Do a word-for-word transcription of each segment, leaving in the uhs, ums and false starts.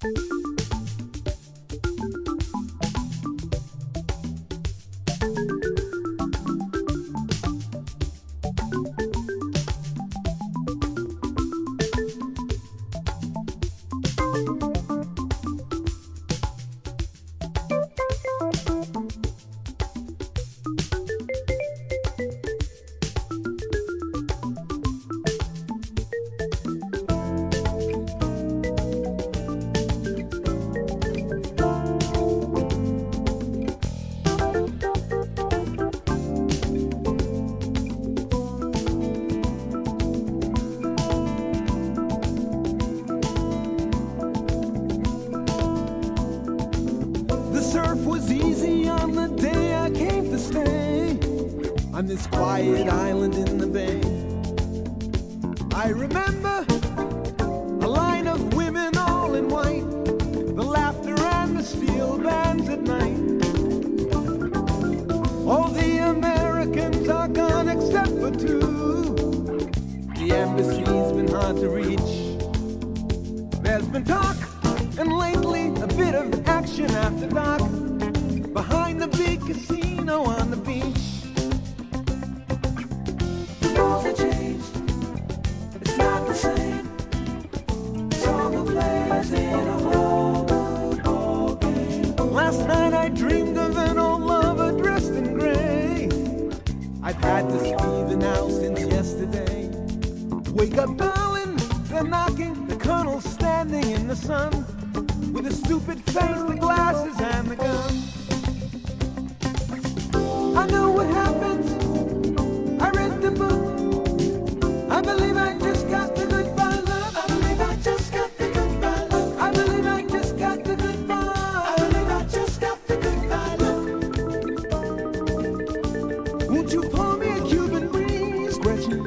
Was easy on the day I came to stay on this quiet island in the bay. I remember a line of women all in white, the laughter and the steel bands at night. All the Americans are gone except for two. The embassy's been hard to reach. There's been talk and lately a bit of action after dark behind the big casino on the beach. The rules have changed, it's not the same. It's all the players in a whole new ball game. Last night I dreamed of an old lover dressed in gray. I've had this fever now since yesterday. Wake up, darling, they're knocking. The colonel's standing in the sun with a stupid face, the glasses and the gun. I know what happens. I read the book. I believe I just got the goodbye look. I believe I just got the goodbye look. I believe I just got the goodbye. I believe I just got the goodbye look. Won't you pour me a Cuban breeze, Gretchen?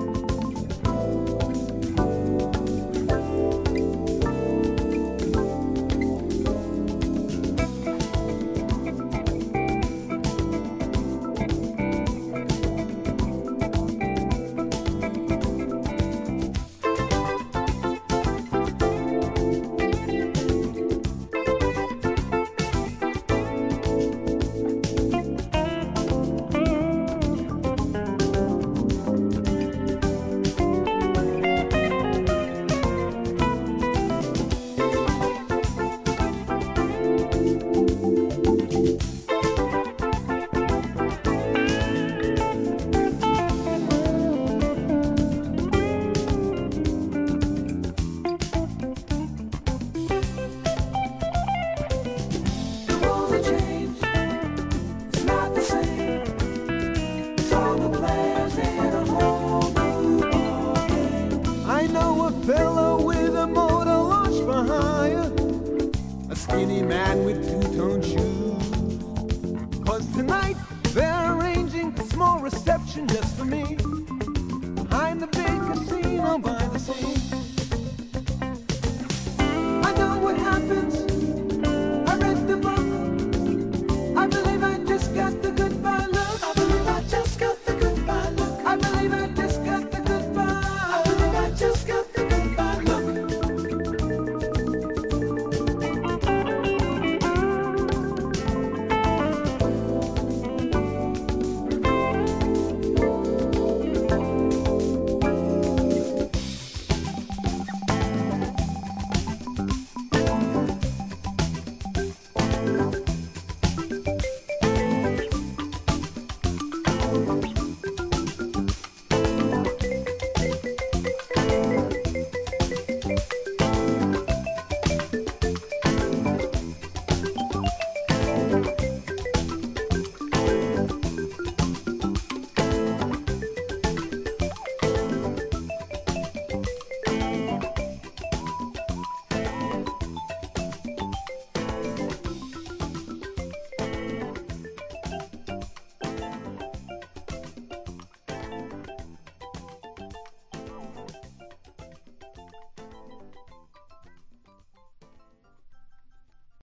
Fellow with a motor launch for hire, a skinny man with two-tone shoes. Cause tonight they're arranging a small reception just for me.